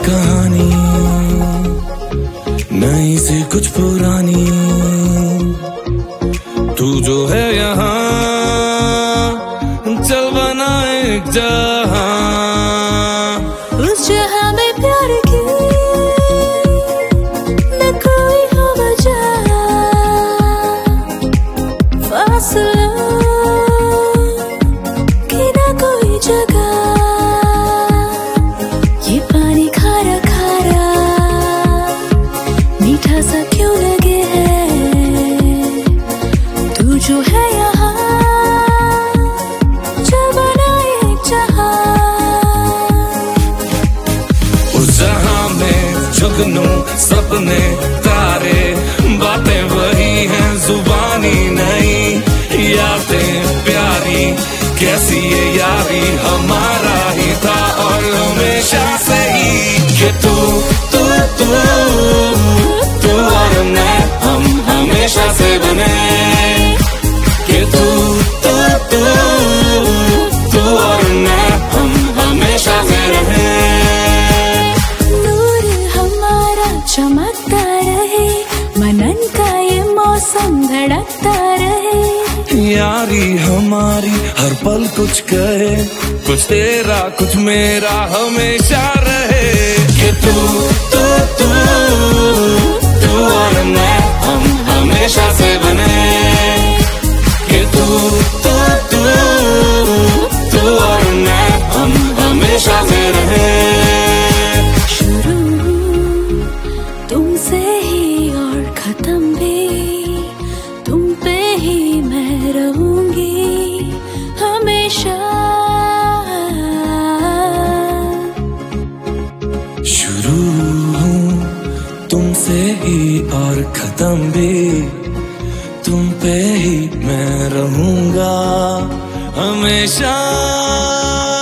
कहानी नई से कुछ पुरानी, तू जो है यहाँ चल बना एक जहां। उस जहां में प्यार की न कोई हो वजह, फासलों की न कोई जगह। ये पानी खारा खारा मीठा सा क्यों लगे है, तू जो है यहाँ चल बना एक जहां। उस जहां में जुगनू सपने तारे, बातें वही हैं जुबानी नहीं, यादें प्यारी कैसी ये यारी हमारा ही था और हमेशा से ही। कि तू तू तू तू और मैं हम हमेशा से बने, कि तू तू तू तू और मैं हम हमेशा से रहे। नूर हमारा चमकता रहे, मनन का ये मौसम धड़कता रहे। यारी हमारी हर पल कुछ कहे, कुछ तेरा कुछ मेरा हमेशा रहे। कि तू तू तू तू और मैं हम हमेशा से बने, कि तू तू तू तू और मैं हम हमेशा से रहे। शुरू तुमसे ही और खत्म भी तुम पे ही मैं रहूंगी हमेशा। शुरू हूँ तुमसे ही और खत्म भी तुम पे ही मैं रहूंगा हमेशा।